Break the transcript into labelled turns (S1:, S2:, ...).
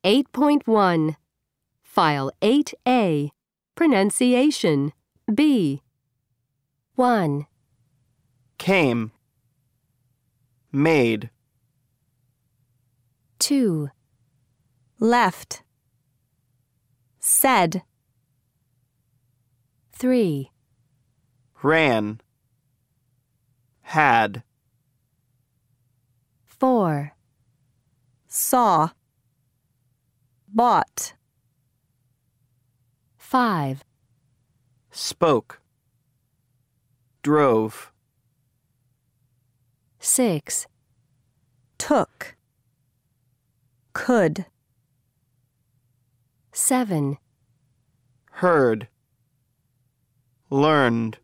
S1: 8.1 File 8A Pronunciation B 1.
S2: Came. Made.
S1: 2. Left. Said. 3.
S2: Ran. Had.
S1: 4. Saw. Bought. 5.
S2: Spoke. Drove.
S1: 6. Took. Could. 7.
S2: Heard. Learned.